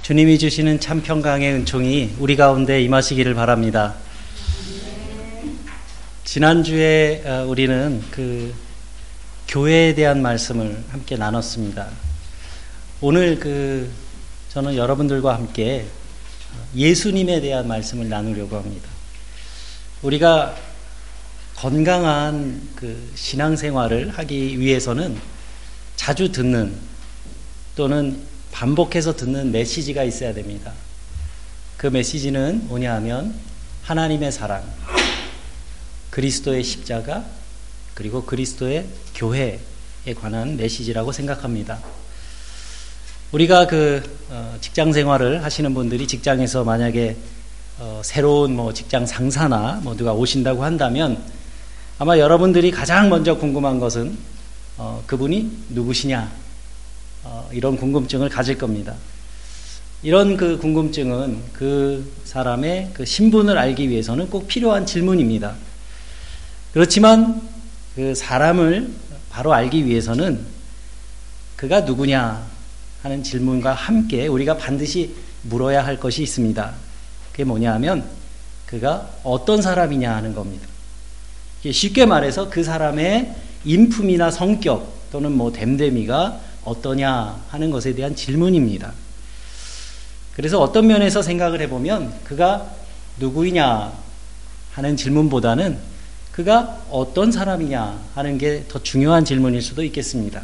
주님이 주시는 참 평강의 은총이 우리 가운데 임하시기를 바랍니다. 지난주에 우리는 그 교회에 대한 말씀을 함께 나눴습니다. 오늘 저는 여러분들과 함께 예수님에 대한 말씀을 나누려고 합니다. 우리가 건강한 신앙생활을 하기 위해서는 자주 듣는 또는 반복해서 듣는 메시지가 있어야 됩니다. 그 메시지는 뭐냐 하면 하나님의 사랑, 그리스도의 십자가, 그리고 그리스도의 교회에 관한 메시지라고 생각합니다. 우리가 직장 생활을 하시는 분들이 직장에서 만약에 새로운 직장 상사나 누가 오신다고 한다면 아마 여러분들이 가장 먼저 궁금한 것은 그분이 누구시냐? 이런 궁금증을 가질 겁니다. 이런 궁금증은 그 사람의 신분을 알기 위해서는 꼭 필요한 질문입니다. 그렇지만 그 사람을 바로 알기 위해서는 그가 누구냐 하는 질문과 함께 우리가 반드시 물어야 할 것이 있습니다. 그게 뭐냐 하면 그가 어떤 사람이냐 하는 겁니다. 쉽게 말해서 그 사람의 인품이나 성격 또는 됨됨이가 어떠냐 하는 것에 대한 질문입니다. 그래서 어떤 면에서 생각을 해보면 그가 누구이냐 하는 질문보다는 그가 어떤 사람이냐 하는 게 더 중요한 질문일 수도 있겠습니다.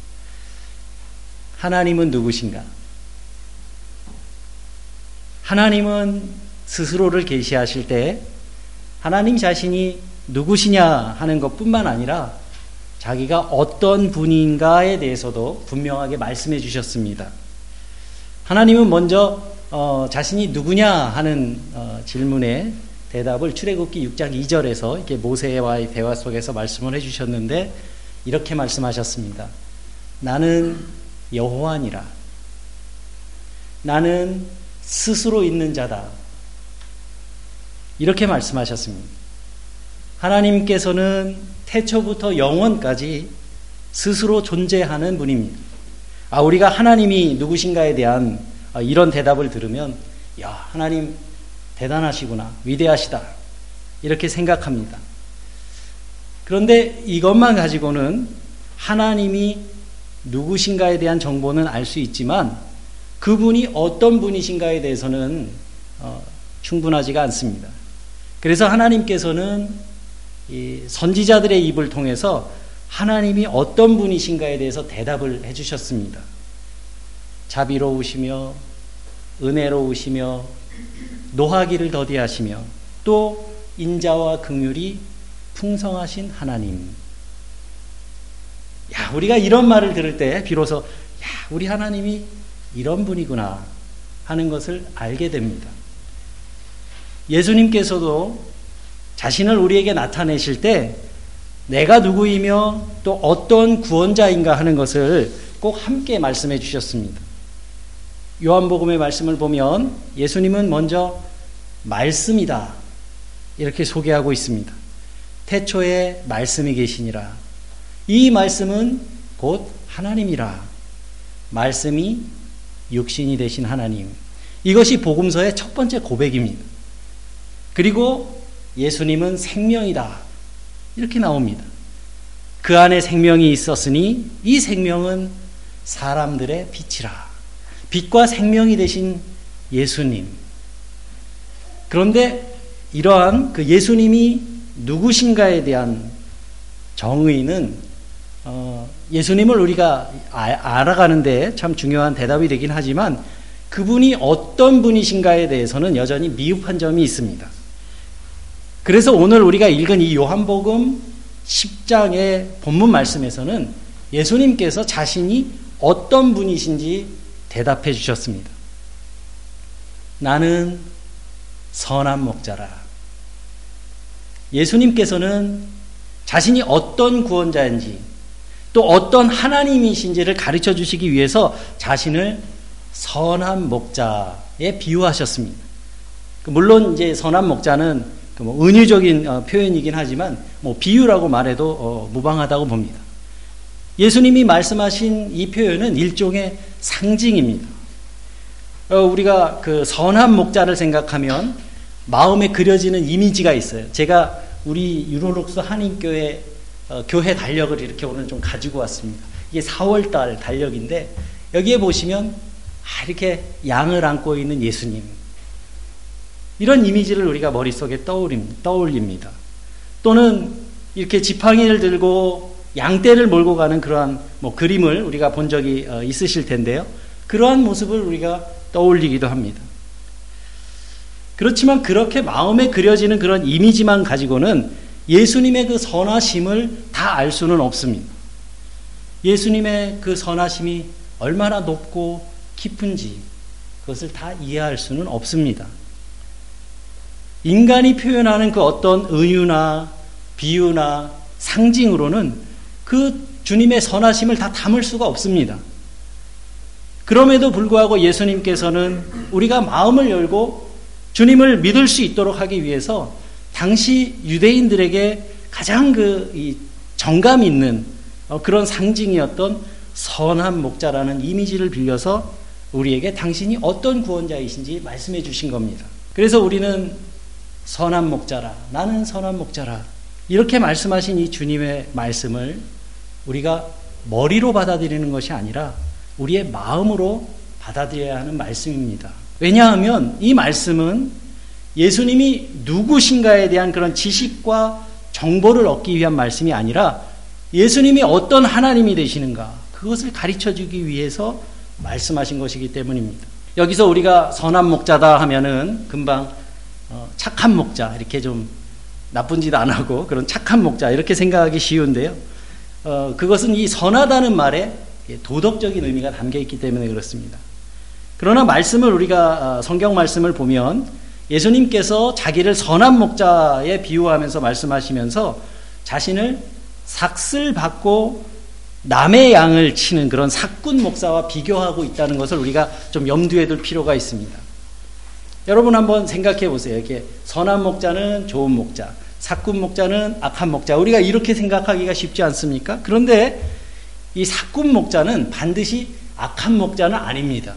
하나님은 누구신가? 하나님은 스스로를 계시하실 때 하나님 자신이 누구시냐 하는 것뿐만 아니라 자기가 어떤 분인가에 대해서도 분명하게 말씀해 주셨습니다. 하나님은 먼저 자신이 누구냐 하는 질문에 대답을 출애굽기 6장 2절에서 이렇게 모세와의 대화 속에서 말씀을 해주셨는데 이렇게 말씀하셨습니다. 나는 여호와니라. 나는 스스로 있는 자다. 이렇게 말씀하셨습니다. 하나님께서는 태초부터 영원까지 스스로 존재하는 분입니다. 우리가 하나님이 누구신가에 대한 이런 대답을 들으면 하나님 대단하시구나, 위대하시다 이렇게 생각합니다. 그런데 이것만 가지고는 하나님이 누구신가에 대한 정보는 알 수 있지만 그분이 어떤 분이신가에 대해서는 충분하지가 않습니다. 그래서 하나님께서는 이 선지자들의 입을 통해서 하나님이 어떤 분이신가에 대해서 대답을 해주셨습니다. 자비로우시며 은혜로우시며 노하기를 더디하시며 또 인자와 긍휼이 풍성하신 하나님. 우리가 이런 말을 들을 때 비로소 우리 하나님이 이런 분이구나 하는 것을 알게 됩니다. 예수님께서도 자신을 우리에게 나타내실 때 내가 누구이며 또 어떤 구원자인가 하는 것을 꼭 함께 말씀해 주셨습니다. 요한복음의 말씀을 보면 예수님은 먼저 말씀이다 이렇게 소개하고 있습니다. 태초에 말씀이 계시니라. 이 말씀은 곧 하나님이라. 말씀이 육신이 되신 하나님. 이것이 복음서의 첫 번째 고백입니다. 그리고 예수님은 생명이다. 이렇게 나옵니다. 그 안에 생명이 있었으니 이 생명은 사람들의 빛이라. 빛과 생명이 되신 예수님. 그런데 이러한 예수님이 누구신가에 대한 정의는 예수님을 우리가 알아가는데 참 중요한 대답이 되긴 하지만 그분이 어떤 분이신가에 대해서는 여전히 미흡한 점이 있습니다. 그래서 오늘 우리가 읽은 이 요한복음 10장의 본문 말씀에서는 예수님께서 자신이 어떤 분이신지 대답해 주셨습니다. 나는 선한 목자라. 예수님께서는 자신이 어떤 구원자인지 또 어떤 하나님이신지를 가르쳐 주시기 위해서 자신을 선한 목자에 비유하셨습니다. 물론 이제 선한 목자는 은유적인 표현이긴 하지만 비유라고 말해도 무방하다고 봅니다. 예수님이 말씀하신 이 표현은 일종의 상징입니다. 우리가 그 선한 목자를 생각하면 마음에 그려지는 이미지가 있어요. 제가 우리 유로룩스 한인교회 교회 달력을 이렇게 오늘 좀 가지고 왔습니다. 이게 4월달 달력인데 여기에 보시면 이렇게 양을 안고 있는 예수님, 이런 이미지를 우리가 머릿속에 떠올립니다. 또는 이렇게 지팡이를 들고 양떼를 몰고 가는 그러한 그림을 우리가 본 적이 있으실 텐데요. 그러한 모습을 우리가 떠올리기도 합니다. 그렇지만 그렇게 마음에 그려지는 그런 이미지만 가지고는 예수님의 그 선하심을 다 알 수는 없습니다. 예수님의 그 선하심이 얼마나 높고 깊은지 그것을 다 이해할 수는 없습니다. 인간이 표현하는 그 어떤 은유나 비유나 상징으로는 그 주님의 선하심을 다 담을 수가 없습니다. 그럼에도 불구하고 예수님께서는 우리가 마음을 열고 주님을 믿을 수 있도록 하기 위해서 당시 유대인들에게 가장 이 정감 있는 그런 상징이었던 선한 목자라는 이미지를 빌려서 우리에게 당신이 어떤 구원자이신지 말씀해 주신 겁니다. 그래서 우리는 선한 목자라, 나는 선한 목자라, 이렇게 말씀하신 이 주님의 말씀을 우리가 머리로 받아들이는 것이 아니라 우리의 마음으로 받아들여야 하는 말씀입니다. 왜냐하면 이 말씀은 예수님이 누구신가에 대한 그런 지식과 정보를 얻기 위한 말씀이 아니라 예수님이 어떤 하나님이 되시는가, 그것을 가르쳐주기 위해서 말씀하신 것이기 때문입니다. 여기서 우리가 선한 목자다 하면은 금방 착한 목자, 이렇게 좀 나쁜 짓 안 하고 그런 착한 목자, 이렇게 생각하기 쉬운데요. 그것은 이 선하다는 말에 도덕적인 의미가 담겨 있기 때문에 그렇습니다. 그러나 말씀을 우리가 성경 말씀을 보면 예수님께서 자기를 선한 목자에 비유하면서 말씀하시면서 자신을 삭슬 받고 남의 양을 치는 그런 삭군 목사와 비교하고 있다는 것을 우리가 좀 염두에 둘 필요가 있습니다. 여러분 한번 생각해 보세요. 이렇게 선한 목자는 좋은 목자, 삭군 목자는 악한 목자, 우리가 이렇게 생각하기가 쉽지 않습니까? 그런데 이 삭군 목자는 반드시 악한 목자는 아닙니다.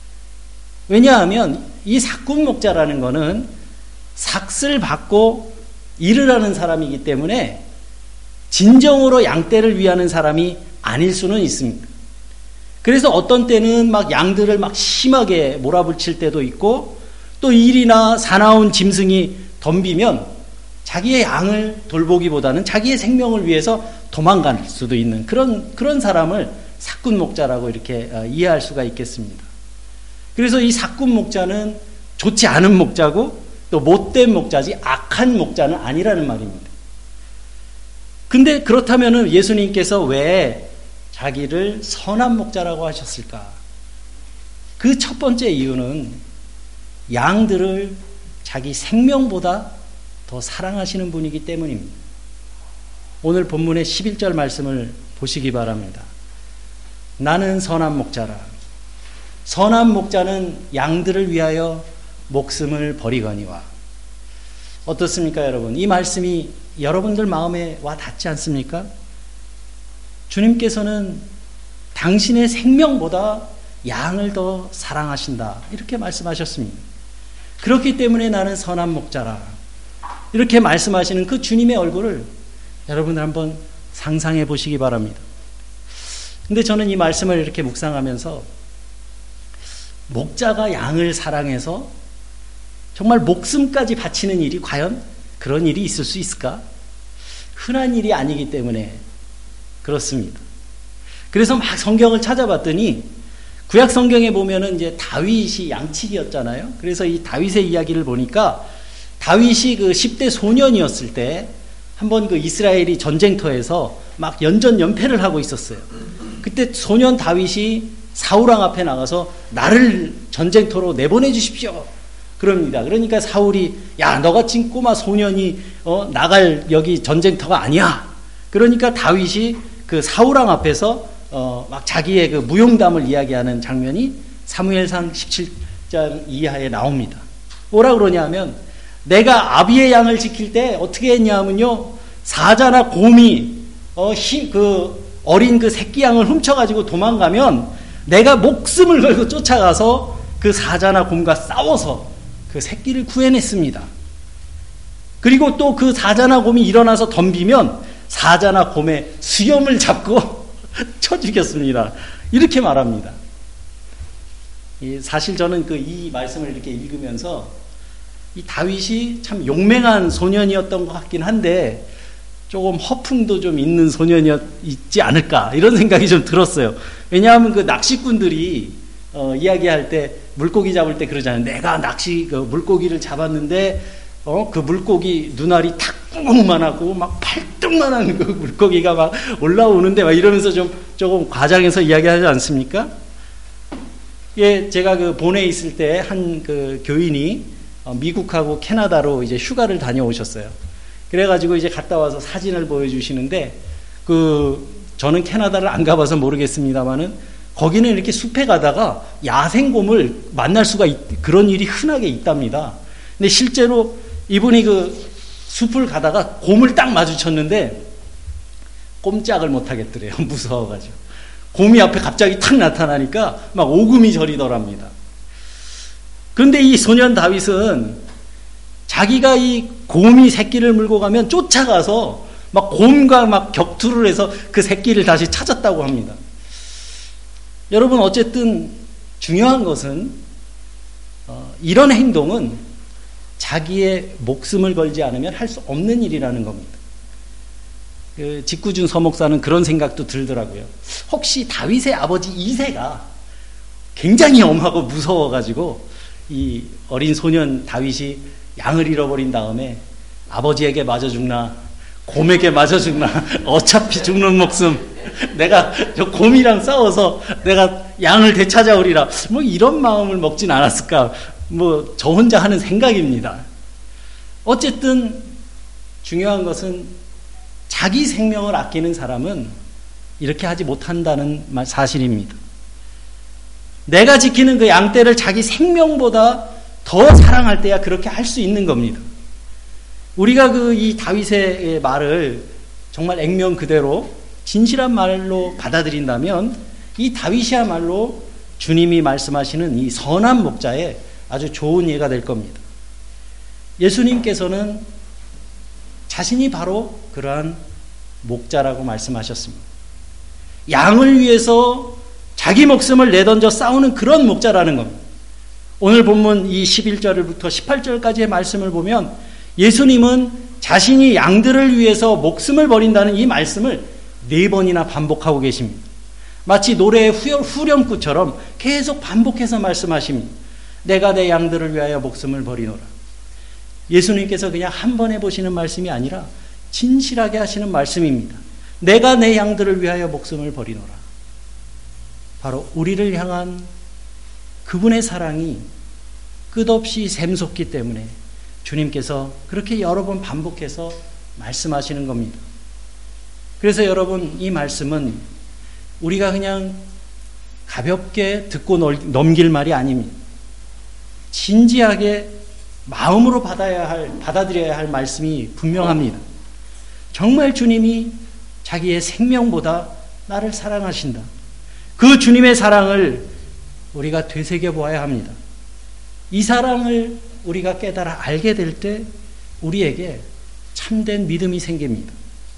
왜냐하면 이 삭군 목자라는 것은 삭슬 받고 일을 하는 사람이기 때문에 진정으로 양떼를 위하는 사람이 아닐 수는 있습니다. 그래서 어떤 때는 막 양들을 막 심하게 몰아붙일 때도 있고, 또 일이나 사나운 짐승이 덤비면 자기의 양을 돌보기보다는 자기의 생명을 위해서 도망갈 수도 있는 그런 사람을 삭군 목자라고 이렇게 이해할 수가 있겠습니다. 그래서 이 삭군 목자는 좋지 않은 목자고 또 못된 목자지 악한 목자는 아니라는 말입니다. 근데 그렇다면 예수님께서 왜 자기를 선한 목자라고 하셨을까? 그 첫 번째 이유는 양들을 자기 생명보다 더 사랑하시는 분이기 때문입니다. 오늘 본문의 11절 말씀을 보시기 바랍니다. 나는 선한 목자라. 선한 목자는 양들을 위하여 목숨을 버리거니와. 어떻습니까, 여러분? 이 말씀이 여러분들 마음에 와 닿지 않습니까? 주님께서는 당신의 생명보다 양을 더 사랑하신다, 이렇게 말씀하셨습니다. 그렇기 때문에 나는 선한 목자라, 이렇게 말씀하시는 그 주님의 얼굴을 여러분들 한번 상상해 보시기 바랍니다. 근데 저는 이 말씀을 이렇게 묵상하면서 목자가 양을 사랑해서 정말 목숨까지 바치는 일이 과연 그런 일이 있을 수 있을까? 흔한 일이 아니기 때문에 그렇습니다. 그래서 막 성경을 찾아봤더니 구약 성경에 보면은 이제 다윗이 양치기였잖아요. 그래서 이 다윗의 이야기를 보니까 다윗이 그 10대 소년이었을 때 한번 그 이스라엘이 전쟁터에서 막 연전연패를 하고 있었어요. 그때 소년 다윗이 사울왕 앞에 나가서 나를 전쟁터로 내보내 주십시오, 그럽니다. 그러니까 사울이, 야, 너같이 꼬마 소년이 나갈 여기 전쟁터가 아니야. 그러니까 다윗이 그 사울왕 앞에서 막 자기의 그 무용담을 이야기하는 장면이 사무엘상 17장 이하에 나옵니다. 뭐라 그러냐면, 내가 아비의 양을 지킬 때 어떻게 했냐면요, 사자나 곰이 어린 그 새끼 양을 훔쳐가지고 도망가면 내가 목숨을 걸고 쫓아가서 그 그 사자나 곰과 싸워서 그 새끼를 구해냈습니다. 그리고 또 그 사자나 곰이 일어나서 덤비면 사자나 곰의 수염을 잡고 쳐 죽였습니다. 이렇게 말합니다. 사실 저는 이 말씀을 이렇게 읽으면서 이 다윗이 참 용맹한 소년이었던 것 같긴 한데 조금 허풍도 좀 있는 소년이었지 않을까 이런 생각이 좀 들었어요. 왜냐하면 그 낚시꾼들이 이야기할 때 물고기 잡을 때 그러잖아요. 내가 물고기를 잡았는데 그 물고기 눈알이 탁구멍만하고 막 팔뚝만한 그 물고기가 막 올라오는데 막 이러면서 조금 과장해서 이야기하지 않습니까? 예, 제가 그 본에 있을 때 한 그 교인이 미국하고 캐나다로 이제 휴가를 다녀오셨어요. 그래가지고 이제 갔다 와서 사진을 보여주시는데 저는 캐나다를 안 가봐서 모르겠습니다만은 거기는 이렇게 숲에 가다가 야생곰을 만날 수가 그런 일이 흔하게 있답니다. 근데 실제로 이분이 그 숲을 가다가 곰을 딱 마주쳤는데 꼼짝을 못 하겠더래요. 무서워가지고. 곰이 앞에 갑자기 탁 나타나니까 막 오금이 저리더랍니다. 그런데 이 소년 다윗은 자기가 이 곰이 새끼를 물고 가면 쫓아가서 막 곰과 막 격투를 해서 그 새끼를 다시 찾았다고 합니다. 여러분, 어쨌든 중요한 것은 이런 행동은 자기의 목숨을 걸지 않으면 할 수 없는 일이라는 겁니다. 직구준 서목사는 그런 생각도 들더라고요. 혹시 다윗의 아버지 이새가 굉장히 엄하고 무서워가지고 이 어린 소년 다윗이 양을 잃어버린 다음에 아버지에게 맞아 죽나 곰에게 맞아 죽나 어차피 죽는 목숨 내가 저 곰이랑 싸워서 내가 양을 되찾아오리라 뭐 이런 마음을 먹진 않았을까. 뭐 저 혼자 하는 생각입니다. 어쨌든 중요한 것은 자기 생명을 아끼는 사람은 이렇게 하지 못한다는 사실입니다. 내가 지키는 그 양떼를 자기 생명보다 더 사랑할 때야 그렇게 할 수 있는 겁니다. 우리가 이 다윗의 말을 정말 액면 그대로 진실한 말로 받아들인다면 이 다윗이야말로 주님이 말씀하시는 이 선한 목자의 아주 좋은 예가 될 겁니다. 예수님께서는 자신이 바로 그러한 목자라고 말씀하셨습니다. 양을 위해서 자기 목숨을 내던져 싸우는 그런 목자라는 겁니다. 오늘 본문 이 11절부터 18절까지의 말씀을 보면 예수님은 자신이 양들을 위해서 목숨을 버린다는 이 말씀을 4번이나 반복하고 계십니다. 마치 노래의 후렴구처럼 계속 반복해서 말씀하십니다. 내가 내 양들을 위하여 목숨을 버리노라. 예수님께서 그냥 한 번 해보시는 말씀이 아니라 진실하게 하시는 말씀입니다. 내가 내 양들을 위하여 목숨을 버리노라. 바로 우리를 향한 그분의 사랑이 끝없이 샘솟기 때문에 주님께서 그렇게 여러 번 반복해서 말씀하시는 겁니다. 그래서 여러분, 이 말씀은 우리가 그냥 가볍게 듣고 넘길 말이 아닙니다. 진지하게 마음으로 받아들여야 할 말씀이 분명합니다. 정말 주님이 자기의 생명보다 나를 사랑하신다. 그 주님의 사랑을 우리가 되새겨 보아야 합니다. 이 사랑을 우리가 깨달아 알게 될 때 우리에게 참된 믿음이 생깁니다.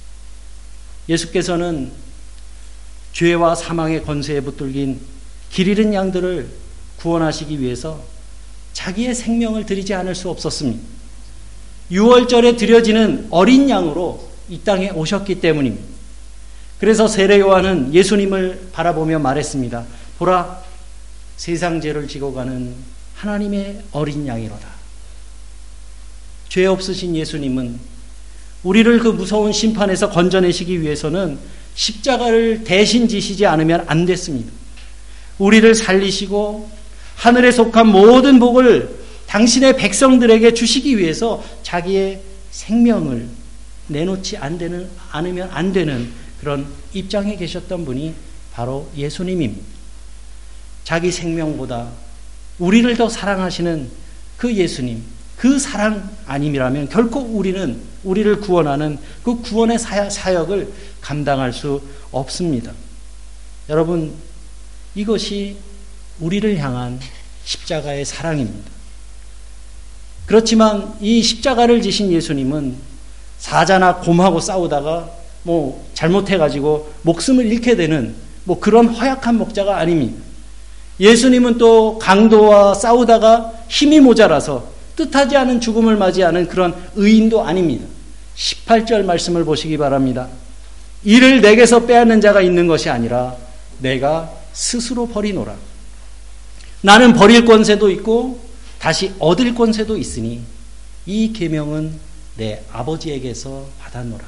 예수께서는 죄와 사망의 권세에 붙들긴 길 잃은 양들을 구원하시기 위해서 자기의 생명을 드리지 않을 수 없었습니다. 유월절에 드려지는 어린 양으로 이 땅에 오셨기 때문입니다. 그래서 세례 요한은 예수님을 바라보며 말했습니다. 보라, 세상 죄를 지고 가는 하나님의 어린 양이로다. 죄 없으신 예수님은 우리를 그 무서운 심판에서 건져내시기 위해서는 십자가를 대신 지시지 않으면 안 됐습니다. 우리를 살리시고 하늘에 속한 모든 복을 당신의 백성들에게 주시기 위해서 자기의 생명을 내놓지 않으면 안 되는 그런 입장에 계셨던 분이 바로 예수님입니다. 자기 생명보다 우리를 더 사랑하시는 그 예수님, 그 사랑 아님이라면 결코 우리를 구원하는 그 구원의 사역을 감당할 수 없습니다. 여러분, 이것이 우리를 향한 십자가의 사랑입니다. 그렇지만 이 십자가를 지신 예수님은 사자나 곰하고 싸우다가 잘못해가지고 목숨을 잃게 되는 그런 허약한 목자가 아닙니다. 예수님은 또 강도와 싸우다가 힘이 모자라서 뜻하지 않은 죽음을 맞이하는 그런 의인도 아닙니다. 18절 말씀을 보시기 바랍니다. 이를 내게서 빼앗는 자가 있는 것이 아니라 내가 스스로 버리노라. 나는 버릴 권세도 있고 다시 얻을 권세도 있으니 이 계명은 내 아버지에게서 받았노라.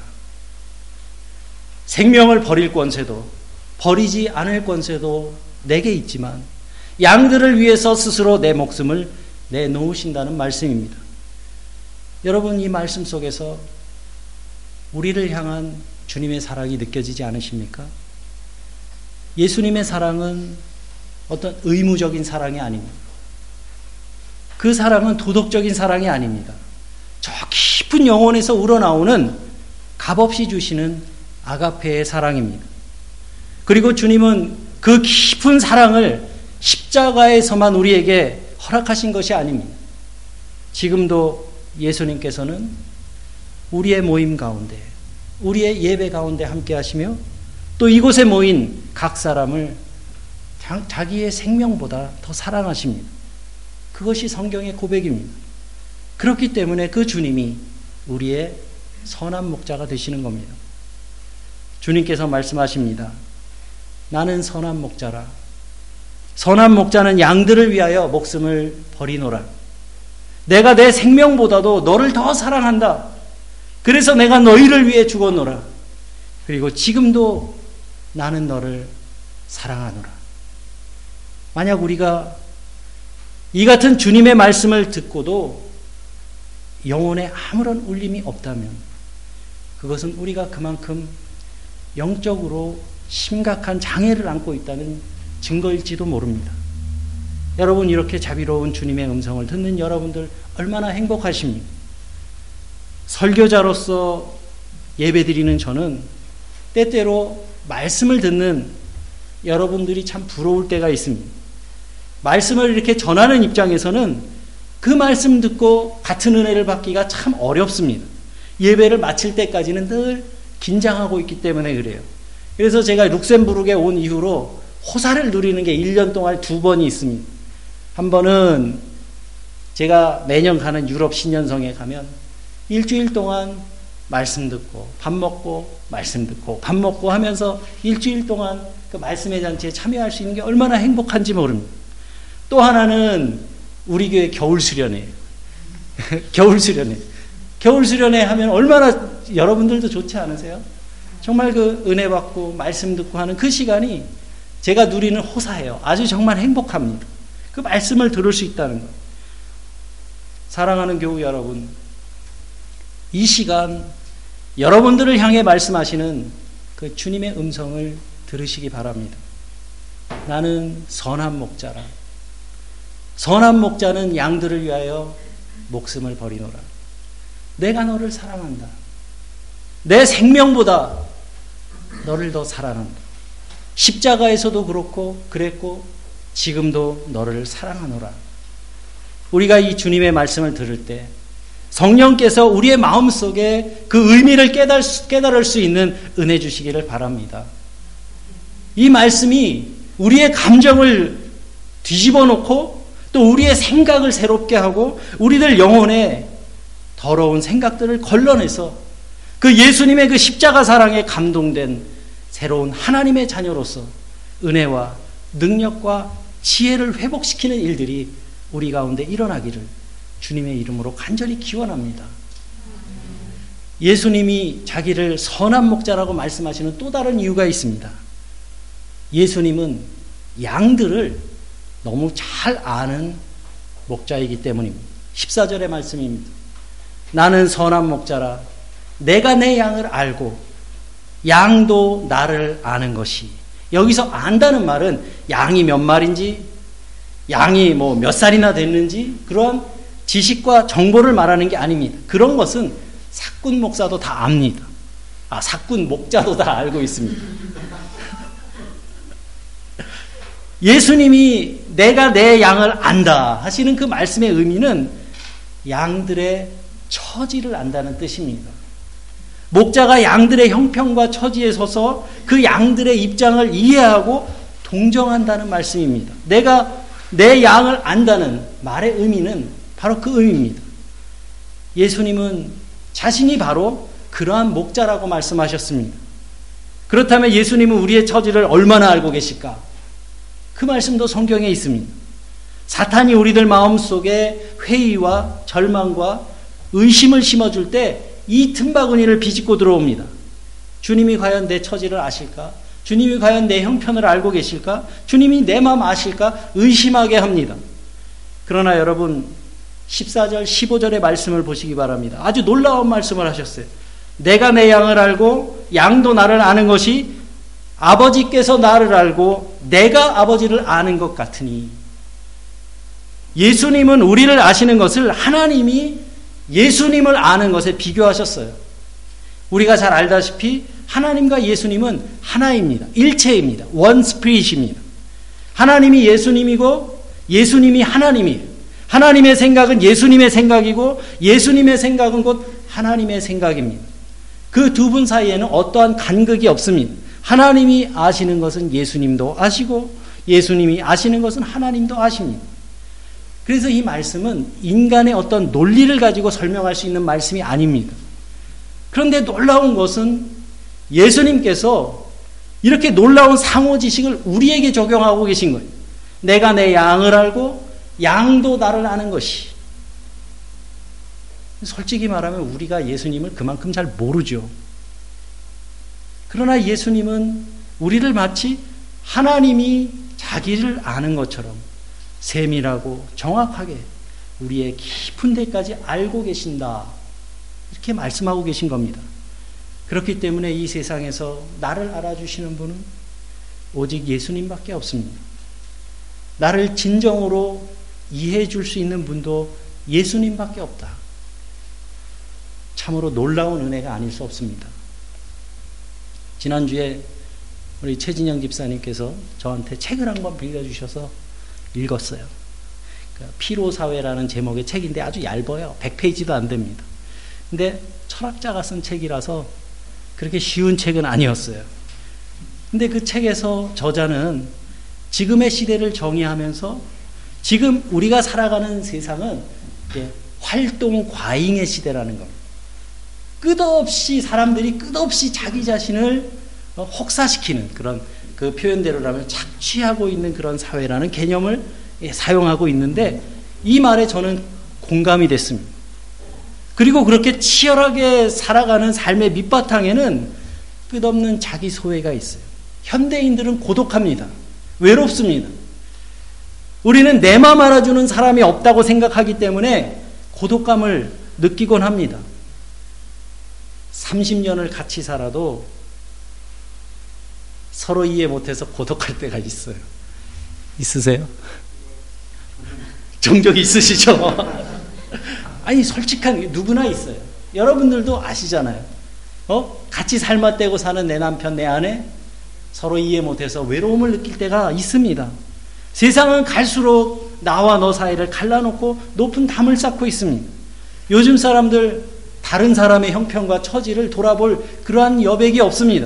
생명을 버릴 권세도 버리지 않을 권세도 내게 있지만 양들을 위해서 스스로 내 목숨을 내놓으신다는 말씀입니다. 여러분, 이 말씀 속에서 우리를 향한 주님의 사랑이 느껴지지 않으십니까? 예수님의 사랑은 어떤 의무적인 사랑이 아닙니다. 그 사랑은 도덕적인 사랑이 아닙니다. 저 깊은 영혼에서 우러나오는 값없이 주시는 아가페의 사랑입니다. 그리고 주님은 그 깊은 사랑을 십자가에서만 우리에게 허락하신 것이 아닙니다. 지금도 예수님께서는 우리의 모임 가운데, 우리의 예배 가운데 함께 하시며 또 이곳에 모인 각 사람을 자기의 생명보다 더 사랑하십니다. 그것이 성경의 고백입니다. 그렇기 때문에 그 주님이 우리의 선한 목자가 되시는 겁니다. 주님께서 말씀하십니다. 나는 선한 목자라. 선한 목자는 양들을 위하여 목숨을 버리노라. 내가 내 생명보다도 너를 더 사랑한다. 그래서 내가 너희를 위해 죽었노라. 그리고 지금도 나는 너를 사랑하노라. 만약 우리가 이 같은 주님의 말씀을 듣고도 영혼에 아무런 울림이 없다면 그것은 우리가 그만큼 영적으로 심각한 장애를 안고 있다는 증거일지도 모릅니다. 여러분, 이렇게 자비로운 주님의 음성을 듣는 여러분들 얼마나 행복하십니까? 설교자로서 예배드리는 저는 때때로 말씀을 듣는 여러분들이 참 부러울 때가 있습니다. 말씀을 이렇게 전하는 입장에서는 그 말씀 듣고 같은 은혜를 받기가 참 어렵습니다. 예배를 마칠 때까지는 늘 긴장하고 있기 때문에 그래요. 그래서 제가 룩셈부르크에 온 이후로 호사를 누리는 게 1년 동안 2번이 있습니다. 한 번은 제가 매년 가는 유럽 신년성에 가면 일주일 동안 말씀 듣고 밥 먹고 말씀 듣고 밥 먹고 하면서 일주일 동안 그 말씀의 잔치에 참여할 수 있는 게 얼마나 행복한지 모릅니다. 또 하나는 우리 교회 겨울 수련회예요. 겨울 수련회. 겨울 수련회 하면 얼마나 여러분들도 좋지 않으세요? 정말 그 은혜 받고 말씀 듣고 하는 그 시간이 제가 누리는 호사예요. 아주 정말 행복합니다. 그 말씀을 들을 수 있다는 것. 사랑하는 교우 여러분, 이 시간 여러분들을 향해 말씀하시는 그 주님의 음성을 들으시기 바랍니다. 나는 선한 목자라. 선한 목자는 양들을 위하여 목숨을 버리노라. 내가 너를 사랑한다. 내 생명보다 너를 더 사랑한다. 십자가에서도 그랬고 지금도 너를 사랑하노라. 우리가 이 주님의 말씀을 들을 때 성령께서 우리의 마음속에 그 의미를 깨달을 수 있는 은혜 주시기를 바랍니다. 이 말씀이 우리의 감정을 뒤집어 놓고 또 우리의 생각을 새롭게 하고 우리들 영혼에 더러운 생각들을 걸러내서 그 예수님의 그 십자가 사랑에 감동된 새로운 하나님의 자녀로서 은혜와 능력과 지혜를 회복시키는 일들이 우리 가운데 일어나기를 주님의 이름으로 간절히 기원합니다. 예수님이 자기를 선한 목자라고 말씀하시는 또 다른 이유가 있습니다. 예수님은 양들을 너무 잘 아는 목자이기 때문입니다. 14절의 말씀입니다. 나는 선한 목자라. 내가 내 양을 알고 양도 나를 아는 것이. 여기서 안다는 말은 양이 몇 마리인지, 양이 몇 살이나 됐는지 그러한 지식과 정보를 말하는 게 아닙니다. 그런 것은 사꾼 목사도 다 압니다. 사꾼 목자도 다 알고 있습니다. 예수님이 내가 내 양을 안다 하시는 그 말씀의 의미는 양들의 처지를 안다는 뜻입니다. 목자가 양들의 형편과 처지에 서서 그 양들의 입장을 이해하고 동정한다는 말씀입니다. 내가 내 양을 안다는 말의 의미는 바로 그 의미입니다. 예수님은 자신이 바로 그러한 목자라고 말씀하셨습니다. 그렇다면 예수님은 우리의 처지를 얼마나 알고 계실까? 그 말씀도 성경에 있습니다. 사탄이 우리들 마음속에 회의와 절망과 의심을 심어줄 때 이 틈바구니를 비집고 들어옵니다. 주님이 과연 내 처지를 아실까? 주님이 과연 내 형편을 알고 계실까? 주님이 내 마음 아실까? 의심하게 합니다. 그러나 여러분 14절 15절의 말씀을 보시기 바랍니다. 아주 놀라운 말씀을 하셨어요. 내가 내 양을 알고 양도 나를 아는 것이 아버지께서 나를 알고 내가 아버지를 아는 것 같으니. 예수님은 우리를 아시는 것을 하나님이 예수님을 아는 것에 비교하셨어요. 우리가 잘 알다시피 하나님과 예수님은 하나입니다. 일체입니다. 원 스피릿입니다. 하나님이 예수님이고 예수님이 하나님이에요. 하나님의 생각은 예수님의 생각이고 예수님의 생각은 곧 하나님의 생각입니다. 그 두 분 사이에는 어떠한 간극이 없습니다. 하나님이 아시는 것은 예수님도 아시고 예수님이 아시는 것은 하나님도 아십니다. 그래서 이 말씀은 인간의 어떤 논리를 가지고 설명할 수 있는 말씀이 아닙니다. 그런데 놀라운 것은 예수님께서 이렇게 놀라운 상호지식을 우리에게 적용하고 계신 거예요. 내가 내 양을 알고 양도 나를 아는 것이. 솔직히 말하면 우리가 예수님을 그만큼 잘 모르죠. 그러나 예수님은 우리를 마치 하나님이 자기를 아는 것처럼 세밀하고 정확하게 우리의 깊은 데까지 알고 계신다. 이렇게 말씀하고 계신 겁니다. 그렇기 때문에 이 세상에서 나를 알아주시는 분은 오직 예수님밖에 없습니다. 나를 진정으로 이해해 줄 수 있는 분도 예수님밖에 없다. 참으로 놀라운 은혜가 아닐 수 없습니다. 지난주에 우리 최진영 집사님께서 저한테 책을 한권 빌려주셔서 읽었어요. 피로사회라는 제목의 책인데 아주 얇아요. 100페이지도 안 됩니다. 근데 철학자가 쓴 책이라서 그렇게 쉬운 책은 아니었어요. 근데 그 책에서 저자는 지금의 시대를 정의하면서 지금 우리가 살아가는 세상은 활동 과잉의 시대라는 겁니다. 끝없이 사람들이 끝없이 자기 자신을 혹사시키는 그런 그 표현대로라면 착취하고 있는 그런 사회라는 개념을 사용하고 있는데 이 말에 저는 공감이 됐습니다. 그리고 그렇게 치열하게 살아가는 삶의 밑바탕에는 끝없는 자기 소외가 있어요. 현대인들은 고독합니다. 외롭습니다. 우리는 내 맘 알아주는 사람이 없다고 생각하기 때문에 고독감을 느끼곤 합니다. 30년을 같이 살아도 서로 이해 못해서 고독할 때가 있어요. 있으세요? 종종 있으시죠? 아니 솔직한 누구나 있어요. 여러분들도 아시잖아요. 같이 삶아떼고 사는 내 남편 내 아내 서로 이해 못해서 외로움을 느낄 때가 있습니다. 세상은 갈수록 나와 너 사이를 갈라놓고 높은 담을 쌓고 있습니다. 요즘 사람들 다른 사람의 형편과 처지를 돌아볼 그러한 여백이 없습니다.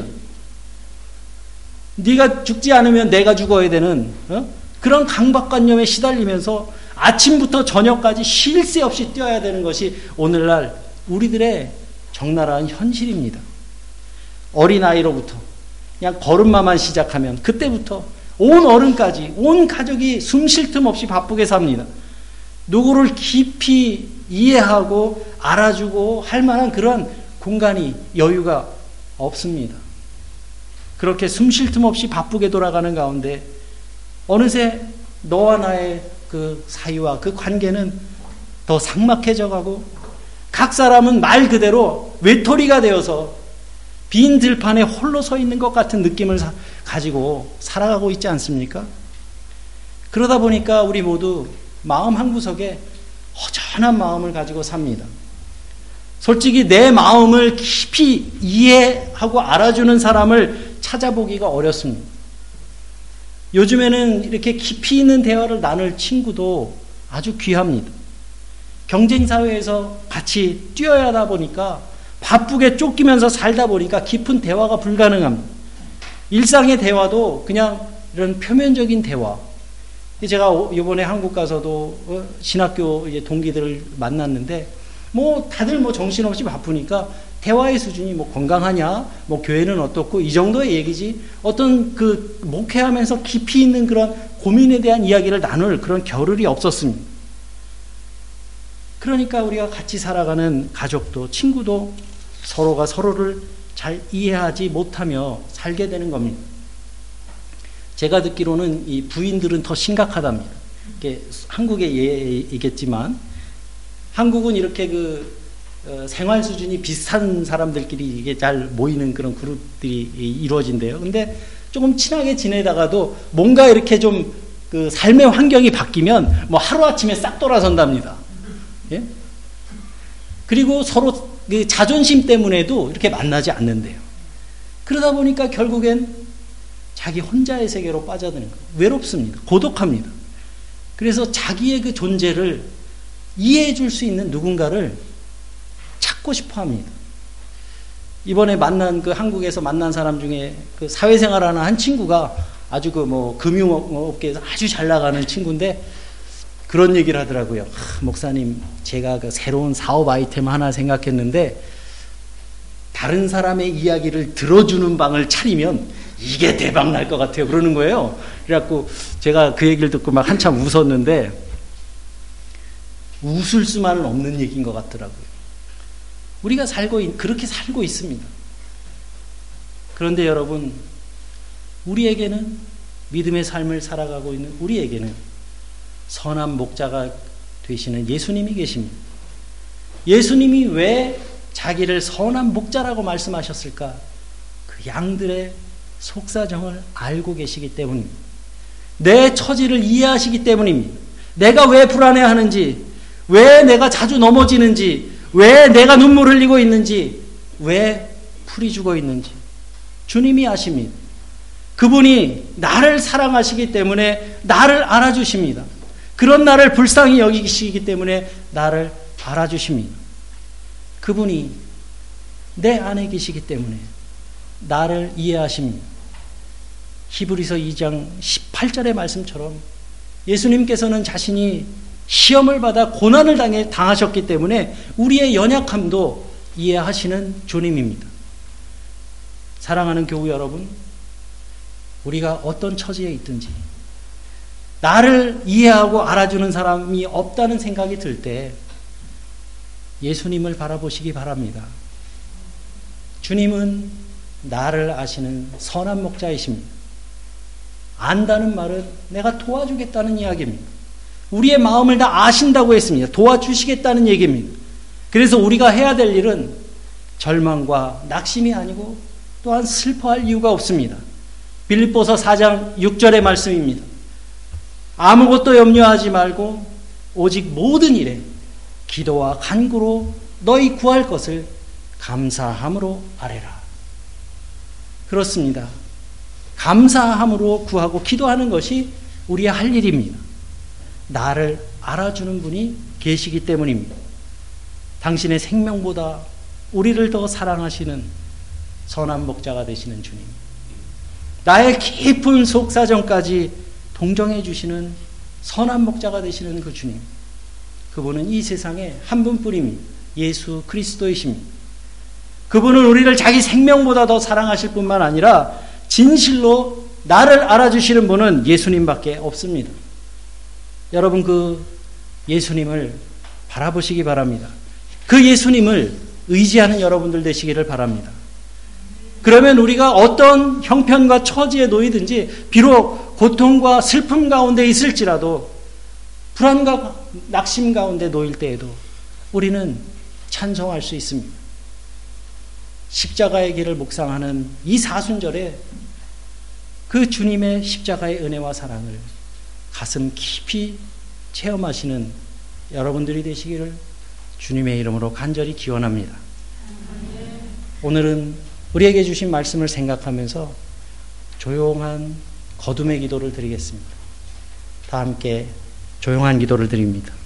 네가 죽지 않으면 내가 죽어야 되는 그런 강박관념에 시달리면서 아침부터 저녁까지 쉴 새 없이 뛰어야 되는 것이 오늘날 우리들의 적나라한 현실입니다. 어린아이로부터 그냥 걸음마만 시작하면 그때부터 온 어른까지 온 가족이 숨 쉴 틈 없이 바쁘게 삽니다. 누구를 깊이 이해하고 알아주고 할 만한 그런 공간이 여유가 없습니다. 그렇게 숨 쉴 틈 없이 바쁘게 돌아가는 가운데 어느새 너와 나의 그 사이와 그 관계는 더 삭막해져 가고 각 사람은 말 그대로 외톨이가 되어서 빈 들판에 홀로 서 있는 것 같은 느낌을 가지고 살아가고 있지 않습니까? 그러다 보니까 우리 모두 마음 한구석에 허전한 마음을 가지고 삽니다. 솔직히 내 마음을 깊이 이해하고 알아주는 사람을 찾아보기가 어렵습니다. 요즘에는 이렇게 깊이 있는 대화를 나눌 친구도 아주 귀합니다. 경쟁사회에서 같이 뛰어야 하다 보니까 바쁘게 쫓기면서 살다 보니까 깊은 대화가 불가능합니다. 일상의 대화도 그냥 이런 표면적인 대화. 제가 이번에 한국 가서도 신학교 동기들을 만났는데 다들 정신없이 바쁘니까 대화의 수준이 건강하냐, 교회는 어떻고 이 정도의 얘기지 어떤 목회하면서 깊이 있는 그런 고민에 대한 이야기를 나눌 그런 겨를이 없었습니다. 그러니까 우리가 같이 살아가는 가족도 친구도 서로가 서로를 잘 이해하지 못하며 살게 되는 겁니다. 제가 듣기로는 이 부인들은 더 심각하답니다. 한국의 예이겠지만 한국은 이렇게 생활 수준이 비슷한 사람들끼리 이게 잘 모이는 그런 그룹들이 이루어진대요. 근데 조금 친하게 지내다가도 뭔가 이렇게 좀 삶의 환경이 바뀌면 하루아침에 싹 돌아선답니다. 예? 그리고 서로 자존심 때문에도 이렇게 만나지 않는데요. 그러다 보니까 결국엔 자기 혼자의 세계로 빠져드는 거예요. 외롭습니다. 고독합니다. 그래서 자기의 존재를 이해해 줄 수 있는 누군가를 찾고 싶어 합니다. 이번에 한국에서 만난 사람 중에 사회생활하는 한 친구가 아주 금융업계에서 아주 잘 나가는 친구인데 그런 얘기를 하더라고요. 목사님, 제가 새로운 사업 아이템 하나 생각했는데 다른 사람의 이야기를 들어주는 방을 차리면 이게 대박 날 것 같아요. 그러는 거예요. 그래갖고 제가 그 얘기를 듣고 한참 웃었는데 웃을 수만은 없는 얘기인 것 같더라고요. 우리가 그렇게 살고 있습니다. 그런데 여러분, 우리에게는 믿음의 삶을 살아가고 있는 우리에게는 선한 목자가 되시는 예수님이 계십니다. 예수님이 왜 자기를 선한 목자라고 말씀하셨을까? 그 양들의 속사정을 알고 계시기 때문입니다. 내 처지를 이해하시기 때문입니다. 내가 왜 불안해하는지, 왜 내가 자주 넘어지는지, 왜 내가 눈물 흘리고 있는지, 왜 풀이 죽어 있는지 주님이 아십니다. 그분이 나를 사랑하시기 때문에 나를 알아주십니다. 그런 나를 불쌍히 여기시기 때문에 나를 알아주십니다. 그분이 내 안에 계시기 때문에 나를 이해하십니다. 히브리서 2장 18절의 말씀처럼 예수님께서는 자신이 시험을 받아 고난을 당하셨기 때문에 우리의 연약함도 이해하시는 주님입니다. 사랑하는 교우 여러분, 우리가 어떤 처지에 있든지 나를 이해하고 알아주는 사람이 없다는 생각이 들 때 예수님을 바라보시기 바랍니다. 주님은 나를 아시는 선한 목자이십니다. 안다는 말은 내가 도와주겠다는 이야기입니다. 우리의 마음을 다 아신다고 했습니다. 도와주시겠다는 얘기입니다. 그래서 우리가 해야 될 일은 절망과 낙심이 아니고 또한 슬퍼할 이유가 없습니다. 빌립보서 4장 6절의 말씀입니다. 아무것도 염려하지 말고 오직 모든 일에 기도와 간구로 너희 구할 것을 감사함으로 아뢰라. 그렇습니다. 감사함으로 구하고 기도하는 것이 우리의 할 일입니다. 나를 알아주는 분이 계시기 때문입니다. 당신의 생명보다 우리를 더 사랑하시는 선한 목자가 되시는 주님, 나의 깊은 속사정까지 동정해 주시는 선한 목자가 되시는 그 주님, 그분은 이 세상에 한 분뿐입니다. 예수 그리스도이십니다. 그분은 우리를 자기 생명보다 더 사랑하실 뿐만 아니라 진실로 나를 알아주시는 분은 예수님밖에 없습니다. 여러분, 그 예수님을 바라보시기 바랍니다. 그 예수님을 의지하는 여러분들 되시기를 바랍니다. 그러면 우리가 어떤 형편과 처지에 놓이든지, 비록 고통과 슬픔 가운데 있을지라도, 불안과 낙심 가운데 놓일 때에도 우리는 찬송할 수 있습니다. 십자가의 길을 묵상하는 이 사순절에 그 주님의 십자가의 은혜와 사랑을 가슴 깊이 체험하시는 여러분들이 되시기를 주님의 이름으로 간절히 기원합니다. 오늘은 우리에게 주신 말씀을 생각하면서 조용한 거듭의 기도를 드리겠습니다. 다 함께 조용한 기도를 드립니다.